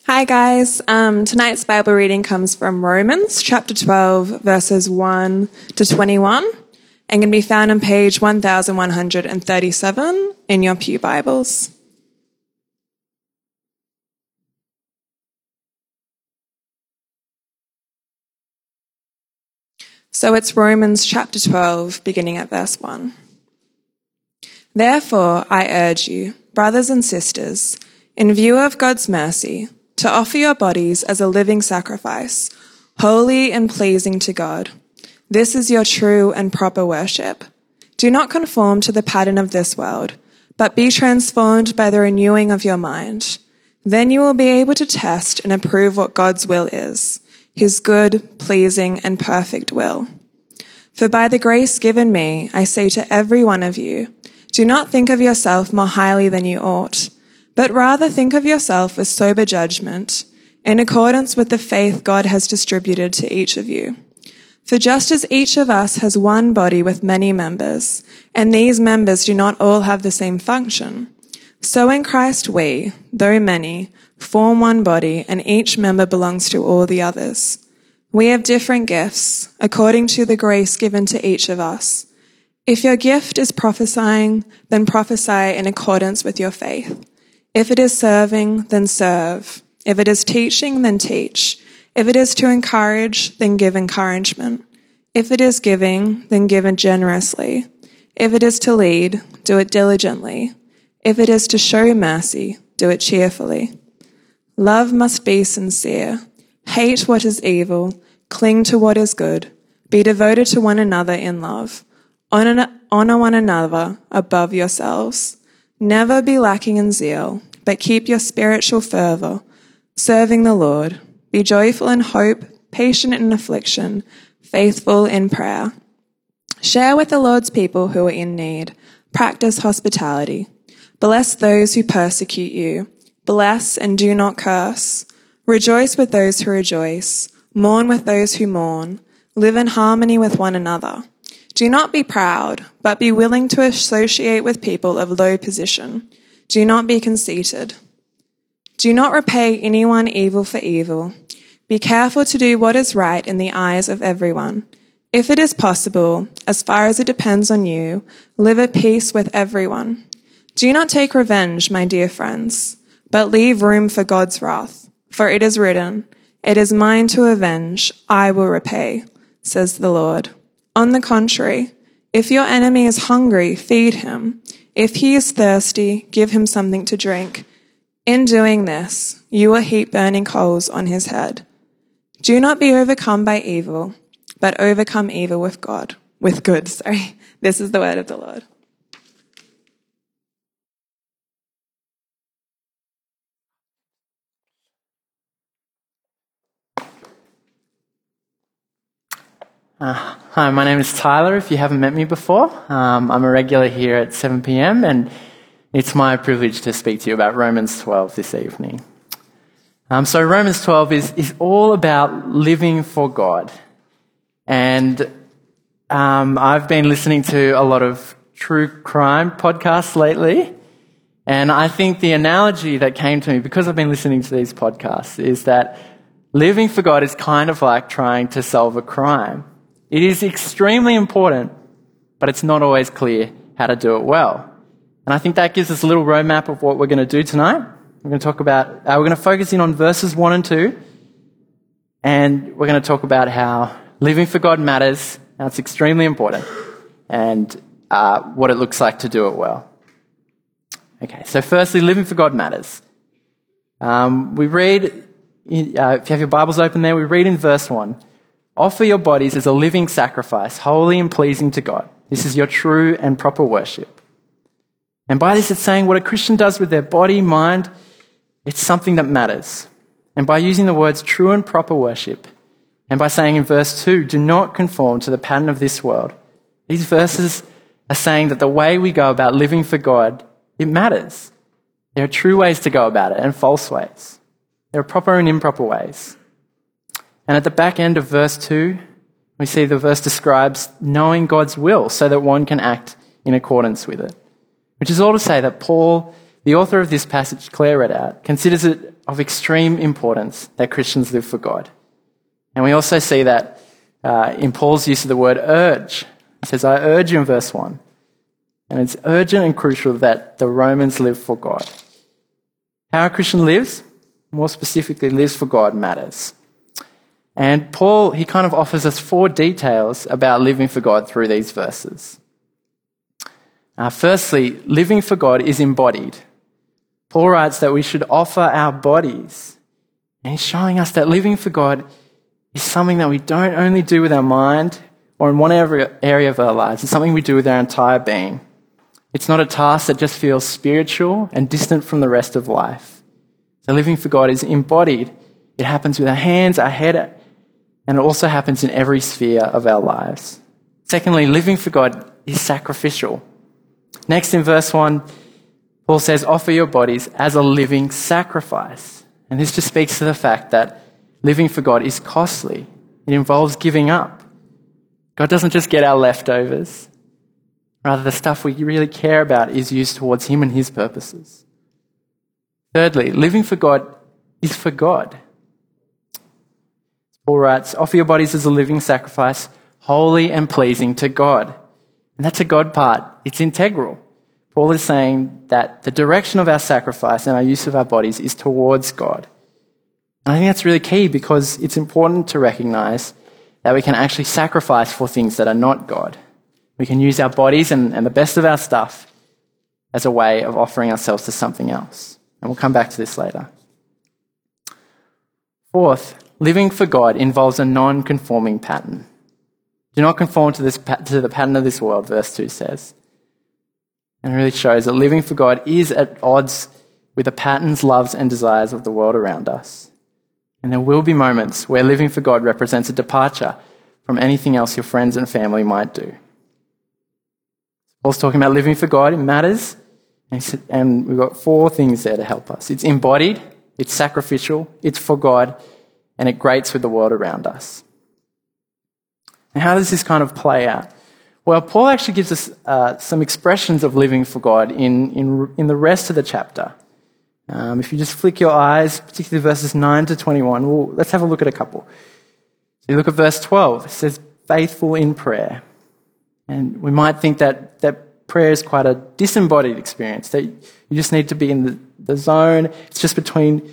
Hi guys, tonight's Bible reading comes from Romans chapter 12 verses 1 to 21 and can be found on page 1137 in your pew Bibles. So it's Romans chapter 12 beginning at verse 1. Therefore I urge you, brothers and sisters, in view of God's mercy, to offer your bodies as a living sacrifice, holy and pleasing to God. This is your true and proper worship. Do not conform to the pattern of this world, but be transformed by the renewing of your mind. Then you will be able to test and approve what God's will is, his good, pleasing, and perfect will. For by the grace given me, I say to every one of you, do not think of yourself more highly than you ought, but rather think of yourself with sober judgment, in accordance with the faith God has distributed to each of you. For just as each of us has one body with many members, and these members do not all have the same function, so in Christ we, though many, form one body, and each member belongs to all the others. We have different gifts, according to the grace given to each of us. If your gift is prophesying, then prophesy in accordance with your faith. If it is serving, then serve. If it is teaching, then teach. If it is to encourage, then give encouragement. If it is giving, then give it generously. If it is to lead, do it diligently. If it is to show mercy, do it cheerfully. Love must be sincere. Hate what is evil. Cling to what is good. Be devoted to one another in love. Honor one another above yourselves. Never be lacking in zeal, but keep your spiritual fervor, serving the Lord. Be joyful in hope, patient in affliction, faithful in prayer. Share with the Lord's people who are in need. Practice hospitality. Bless those who persecute you. Bless and do not curse. Rejoice with those who rejoice. Mourn with those who mourn. Live in harmony with one another. Do not be proud, but be willing to associate with people of low position. Do not be conceited. Do not repay anyone evil for evil. Be careful to do what is right in the eyes of everyone. If it is possible, as far as it depends on you, live at peace with everyone. Do not take revenge, my dear friends, but leave room for God's wrath. For it is written, "It is mine to avenge, I will repay," says the Lord. On the contrary, if your enemy is hungry, feed him. If he is thirsty, give him something to drink. In doing this, you will heap burning coals on his head. Do not be overcome by evil, but overcome evil with good. This is the word of the Lord. Hi, my name is Tyler, if you haven't met me before. I'm a regular here at 7 p.m, and it's my privilege to speak to you about Romans 12 this evening. So Romans 12 is all about living for God. And I've been listening to a lot of true crime podcasts lately, and I think the analogy that came to me, because I've been listening to these podcasts, is that living for God is kind of like trying to solve a crime. It is extremely important, but it's not always clear how to do it well. And I think that gives us a little roadmap of what we're going to do tonight. We're going to focus in on verses 1 and 2, and we're going to talk about how living for God matters, how it's extremely important, and what it looks like to do it well. Okay, so firstly, living for God matters. We read, if you have your Bibles open there, we read in verse 1, offer your bodies as a living sacrifice, holy and pleasing to God. This is your true and proper worship. And by this it's saying what a Christian does with their body, mind, it's something that matters. And by using the words true and proper worship, and by saying in verse 2, do not conform to the pattern of this world, these verses are saying that the way we go about living for God, it matters. There are true ways to go about it and false ways. There are proper and improper ways. And at the back end of verse 2, we see the verse describes knowing God's will so that one can act in accordance with it. Which is all to say that Paul the author of this passage Claire read out considers it of extreme importance that Christians live for God. And we also see that in Paul's use of the word urge. He says, I urge you in verse 1. And it's urgent and crucial that the Romans live for God. How a Christian lives, more specifically lives for God, matters. And Paul, he kind of offers us 4 details about living for God through these verses. Firstly, living for God is embodied. Paul writes that we should offer our bodies. And he's showing us that living for God is something that we don't only do with our mind or in one area of our lives. It's something we do with our entire being. It's not a task that just feels spiritual and distant from the rest of life. So living for God is embodied. It happens with our hands, our head, and it also happens in every sphere of our lives. Secondly, living for God is sacrificial. Next in verse 1, Paul says, offer your bodies as a living sacrifice. And this just speaks to the fact that living for God is costly. It involves giving up. God doesn't just get our leftovers. Rather, the stuff we really care about is used towards Him and His purposes. Thirdly, living for God is for God. Paul writes, offer your bodies as a living sacrifice, holy and pleasing to God. And that's a God part. It's integral. Paul is saying that the direction of our sacrifice and our use of our bodies is towards God. And I think that's really key because it's important to recognize that we can actually sacrifice for things that are not God. We can use our bodies and the best of our stuff as a way of offering ourselves to something else. And we'll come back to this later. Fourth, living for God involves a non-conforming pattern. Do not conform to the pattern of this world, verse 2 says. And it really shows that living for God is at odds with the patterns, loves, and desires of the world around us. And there will be moments where living for God represents a departure from anything else your friends and family might do. Paul's talking about living for God. It matters. And we've got 4 things there to help us. It's embodied, it's sacrificial, it's for God, and it grates with the world around us. And how does this kind of play out? Well, Paul actually gives us some expressions of living for God in the rest of the chapter. If you just flick your eyes, particularly verses 9 to 21, let's have a look at a couple. So you look at verse 12. It says, faithful in prayer. And we might think that prayer is quite a disembodied experience, that you just need to be in the zone. It's just between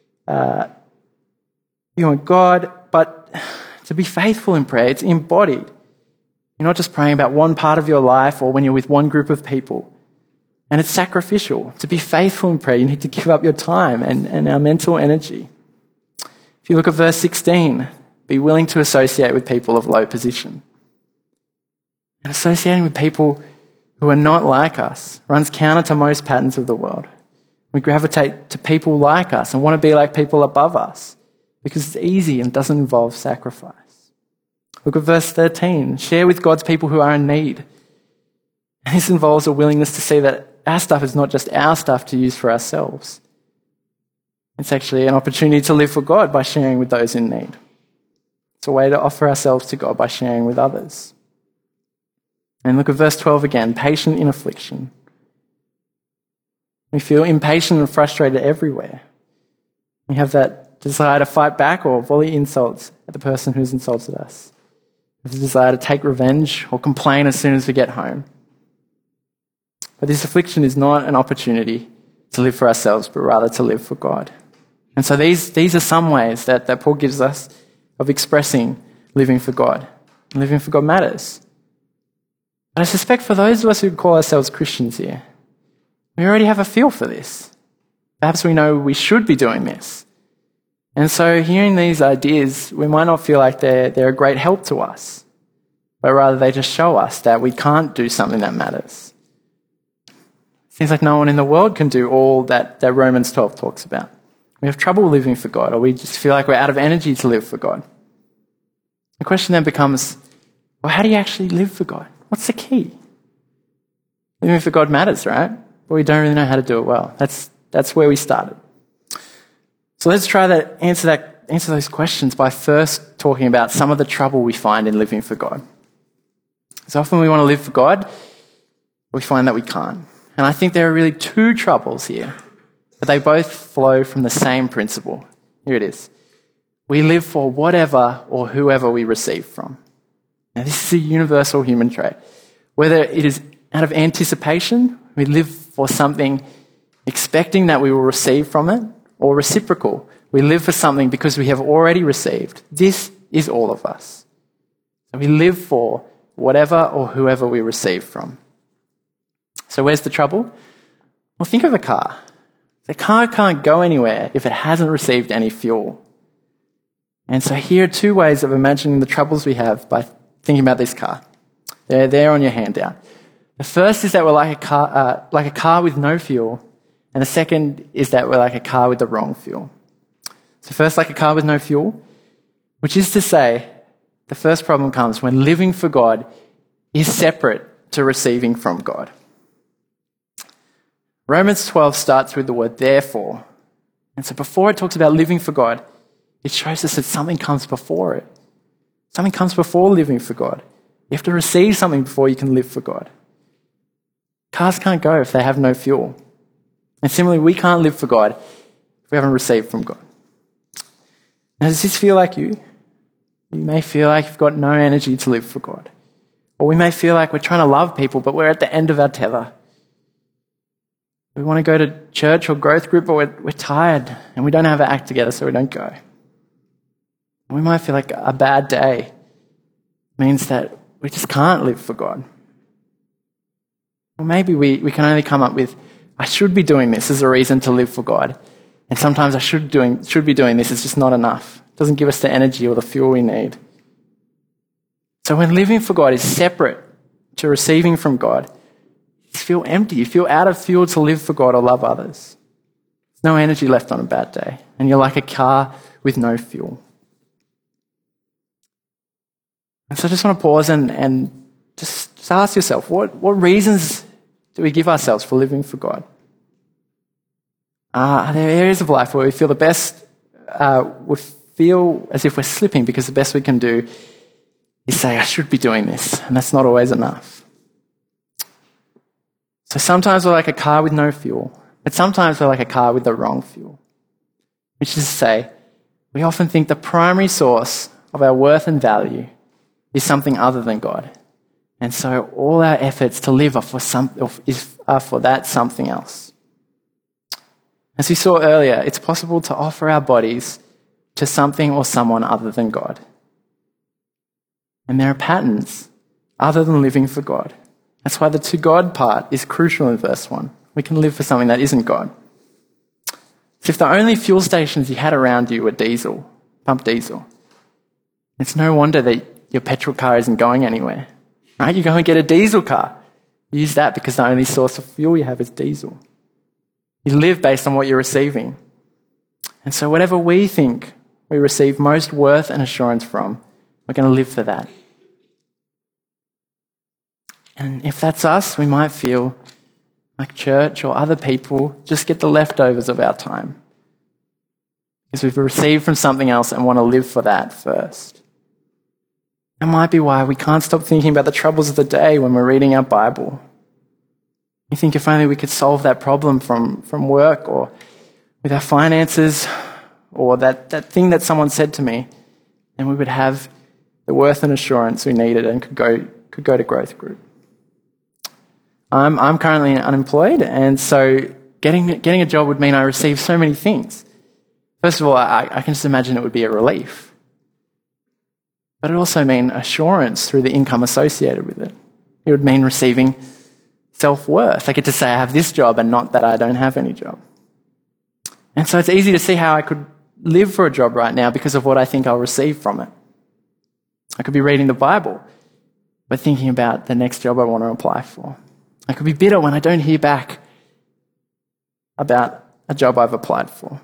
you and God. But to be faithful in prayer, it's embodied. You're not just praying about one part of your life or when you're with one group of people. And it's sacrificial. To be faithful in prayer, you need to give up your time and our mental energy. If you look at verse 16, be willing to associate with people of low position. And associating with people who are not like us runs counter to most patterns of the world. We gravitate to people like us and want to be like people above us because it's easy and doesn't involve sacrifice. Look at verse 13. Share with God's people who are in need. And this involves a willingness to see that our stuff is not just our stuff to use for ourselves. It's actually an opportunity to live for God by sharing with those in need. It's a way to offer ourselves to God by sharing with others. And look at verse 12 again, patient in affliction. We feel impatient and frustrated everywhere. We have that desire to fight back or volley insults at the person who's insulted us. We have the desire to take revenge or complain as soon as we get home. But this affliction is not an opportunity to live for ourselves, but rather to live for God. And so these are some ways that Paul gives us of expressing living for God. And living for God matters. But I suspect for those of us who call ourselves Christians here, we already have a feel for this. Perhaps we know we should be doing this. And so hearing these ideas, we might not feel like they're a great help to us, but rather they just show us that we can't do something that matters. Seems like no one in the world can do all that Romans 12 talks about. We have trouble living for God, or we just feel like we're out of energy to live for God. The question then becomes, well, how do you actually live for God? What's the key? Living for God matters, right? But we don't really know how to do it well. That's where we started. So let's try to answer those questions by first talking about some of the trouble we find in living for God. So often we want to live for God, we find that we can't. And I think there are really two troubles here, but they both flow from the same principle. Here it is. We live for whatever or whoever we receive from. Now, this is a universal human trait. Whether it is out of anticipation, we live for something expecting that we will receive from it, or reciprocal. We live for something because we have already received. This is all of us. So we live for whatever or whoever we receive from. So where's the trouble? Well, think of a car. The car can't go anywhere if it hasn't received any fuel. And so here are two ways of imagining the troubles we have by thinking about this car. They're there on your handout. The first is that we're like a car with no fuel, and the second is that we're like a car with the wrong fuel. So first, like a car with no fuel, which is to say, the first problem comes when living for God is separate to receiving from God. Romans 12 starts with the word therefore. And so before it talks about living for God, it shows us that something comes before it. Something comes before living for God. You have to receive something before you can live for God. Cars can't go if they have no fuel. And similarly, we can't live for God if we haven't received from God. Now, does this feel like you? You may feel like you've got no energy to live for God. Or we may feel like we're trying to love people, but we're at the end of our tether. We want to go to church or growth group, but we're tired and we don't have our act together, so we don't go. We might feel like a bad day means that we just can't live for God. Or maybe we can only come up with, I should be doing this as a reason to live for God. And sometimes I should be doing this, it's just not enough. It doesn't give us the energy or the fuel we need. So when living for God is separate to receiving from God, you feel empty. You feel out of fuel to live for God or love others. There's no energy left on a bad day. And you're like a car with no fuel. And so I just want to pause and just ask yourself, what reasons do we give ourselves for living for God? Are there areas of life where we feel the best, we feel as if we're slipping because the best we can do is say, I should be doing this, and that's not always enough. So sometimes we're like a car with no fuel, but sometimes we're like a car with the wrong fuel. Which is to say, we often think the primary source of our worth and value is something other than God. And so all our efforts to live are for that something else. As we saw earlier, it's possible to offer our bodies to something or someone other than God. And there are patterns other than living for God. That's why the to God part is crucial in verse 1. We can live for something that isn't God. So if the only fuel stations you had around you were pump diesel, it's no wonder that your petrol car isn't going anywhere. Right? You go and get a diesel car. Use that because the only source of fuel you have is diesel. You live based on what you're receiving. And so whatever we think we receive most worth and assurance from, we're going to live for that. And if that's us, we might feel like church or other people just get the leftovers of our time because we've received from something else and want to live for that first. That might be why we can't stop thinking about the troubles of the day when we're reading our Bible. You think if only we could solve that problem from work or with our finances or that thing that someone said to me, then we would have the worth and assurance we needed and could go to growth group. I'm currently unemployed, and so getting a job would mean I receive so many things. First of all, I can just imagine it would be a relief. But it also mean assurance through the income associated with it. It would mean receiving self-worth. I get to say I have this job and not that I don't have any job. And so it's easy to see how I could live for a job right now because of what I think I'll receive from it. I could be reading the Bible, but thinking about the next job I want to apply for. I could be bitter when I don't hear back about a job I've applied for.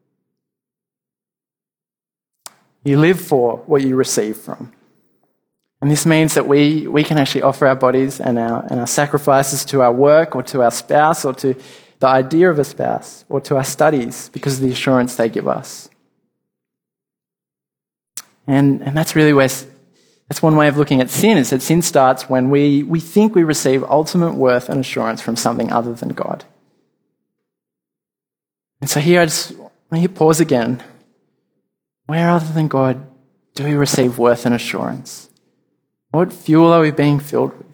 You live for what you receive from. And this means that we can actually offer our bodies and our sacrifices to our work or to our spouse or to the idea of a spouse or to our studies because of the assurance they give us. And that's That's one way of looking at sin, is that sin starts when we think we receive ultimate worth and assurance from something other than God. And so here I just want to pause again. Where other than God do we receive worth and assurance? What fuel are we being filled with?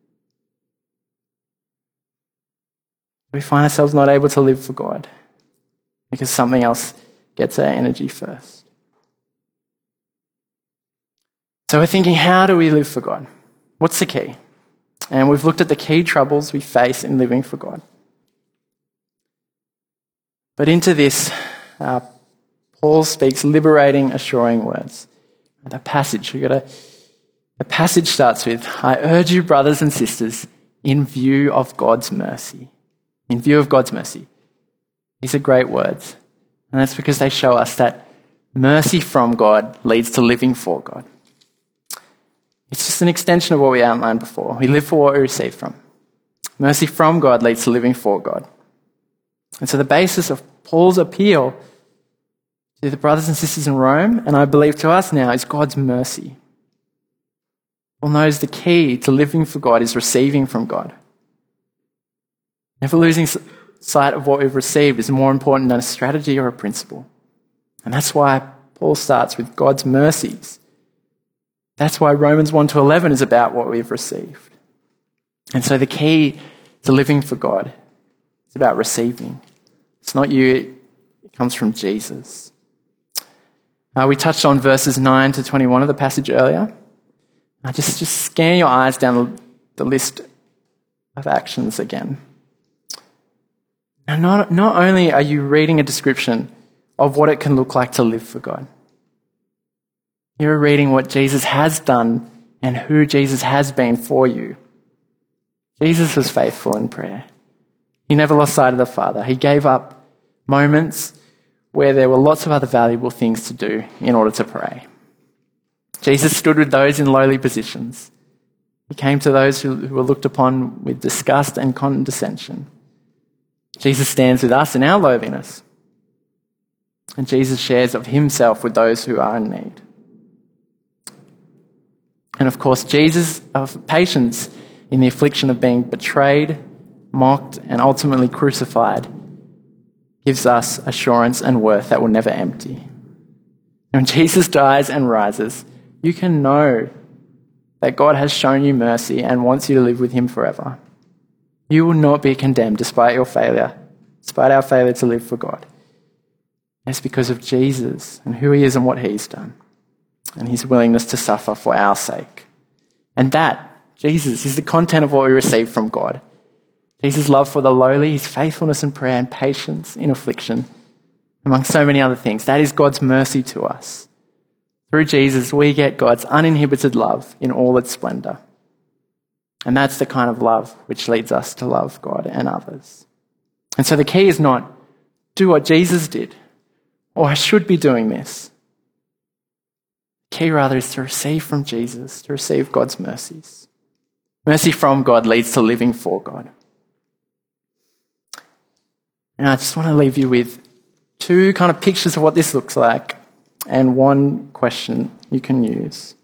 We find ourselves not able to live for God because something else gets our energy first. So we're thinking, how do we live for God? What's the key? And we've looked at the key troubles we face in living for God. But into this, Paul speaks liberating, assuring words. The passage starts with, I urge you, brothers and sisters, in view of God's mercy. In view of God's mercy. These are great words. And that's because they show us that mercy from God leads to living for God. It's just an extension of what we outlined before. We live for what we receive from. Mercy from God leads to living for God. And so the basis of Paul's appeal to the brothers and sisters in Rome, and I believe to us now, is God's mercy. Paul knows the key to living for God is receiving from God. Never losing sight of what we've received is more important than a strategy or a principle. And that's why Paul starts with God's mercies. That's why Romans 1-11 is about what we've received. And so the key to living for God is about receiving. It's not you, it comes from Jesus. We touched on verses 9-21 of the passage earlier. Just scan your eyes down the list of actions again. Now, not only are you reading a description of what it can look like to live for God, you're reading what Jesus has done and who Jesus has been for you. Jesus was faithful in prayer. He never lost sight of the Father. He gave up moments where there were lots of other valuable things to do in order to pray. Jesus stood with those in lowly positions. He came to those who were looked upon with disgust and condescension. Jesus stands with us in our lowliness. And Jesus shares of himself with those who are in need. And of course, Jesus' patience in the affliction of being betrayed, mocked, and ultimately crucified gives us assurance and worth that will never empty. When Jesus dies and rises, you can know that God has shown you mercy and wants you to live with him forever. You will not be condemned despite your failure, despite our failure to live for God. It's because of Jesus and who he is and what he's done, and his willingness to suffer for our sake. And that, Jesus, is the content of what we receive from God. Jesus' love for the lowly, his faithfulness in prayer and patience in affliction, among so many other things. That is God's mercy to us. Through Jesus, we get God's uninhibited love in all its splendor. And that's the kind of love which leads us to love God and others. And so the key is not do what Jesus did, or I should be doing this. The key rather is to receive from Jesus, to receive God's mercies. Mercy from God leads to living for God. And I just want to leave you with two kind of pictures of what this looks like and one question you can use.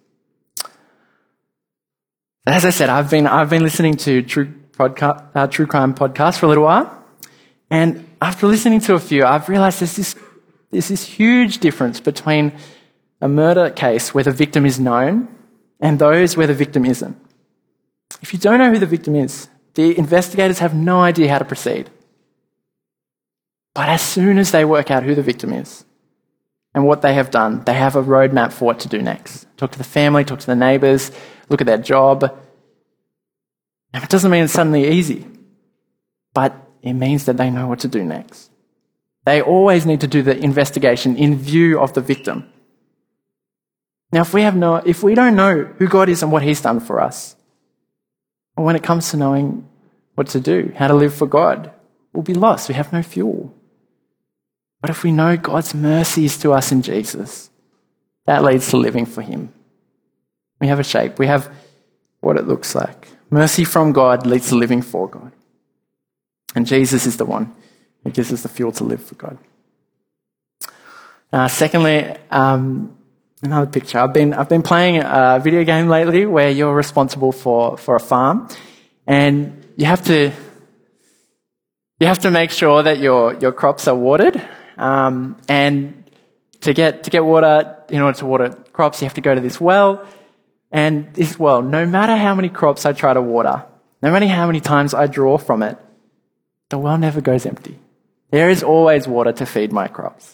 As I said, I've been listening to true crime podcasts for a little while, and after listening to a few, I've realised there's this huge difference between a murder case where the victim is known and those where the victim isn't. If you don't know who the victim is, the investigators have no idea how to proceed. But as soon as they work out who the victim is and what they have done, they have a roadmap for what to do next. Talk to the family, talk to the neighbours, look at their job. Now, it doesn't mean it's suddenly easy, but it means that they know what to do next. They always need to do the investigation in view of the victim. Now, if we don't know who God is and what he's done for us, or when it comes to knowing what to do, how to live for God, we'll be lost. We have no fuel. But if we know God's mercies to us in Jesus, that leads to living for him. We have a shape. We have what it looks like. Mercy from God leads to living for God. And Jesus is the one who gives us the fuel to live for God. Secondly, Another picture. I've been playing a video game lately where you're responsible for a farm, and you have to make sure that your crops are watered. And to get water, in order to water crops, you have to go to this well. And this well, no matter how many crops I try to water, no matter how many times I draw from it, the well never goes empty. There is always water to feed my crops.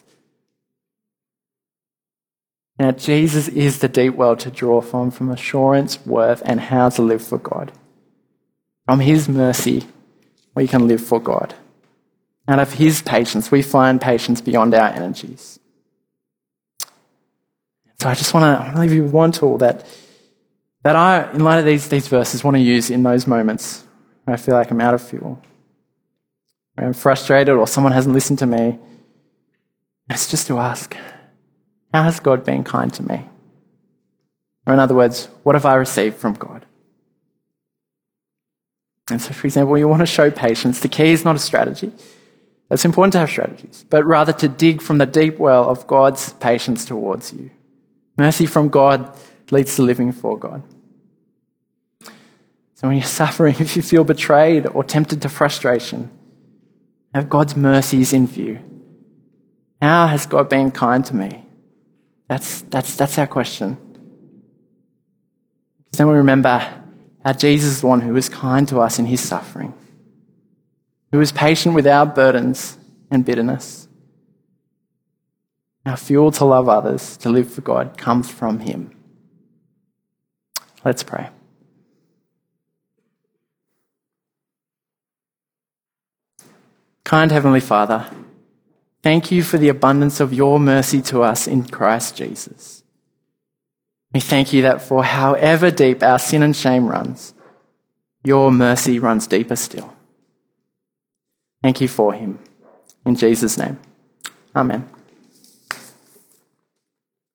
Now, Jesus is the deep well to draw from assurance, worth, and how to live for God. From his mercy, we can live for God. Out of his patience, we find patience beyond our energies. So I just want to leave you with one tool that I, in light of these verses, want to use in those moments where I feel like I'm out of fuel, where I'm frustrated or someone hasn't listened to me. It's just to ask, how has God been kind to me? Or in other words, what have I received from God? And so, for example, you want to show patience. The key is not a strategy. It's important to have strategies, but rather to dig from the deep well of God's patience towards you. Mercy from God leads to living for God. So when you're suffering, if you feel betrayed or tempted to frustration, have God's mercies in view. How has God been kind to me? That's our question. Because then we remember how Jesus is the one who was kind to us in his suffering, who was patient with our burdens and bitterness. Our fuel to love others, to live for God, comes from him. Let's pray. Kind Heavenly Father, thank you for the abundance of your mercy to us in Christ Jesus. We thank you that for however deep our sin and shame runs, your mercy runs deeper still. Thank you for him. In Jesus' name, amen.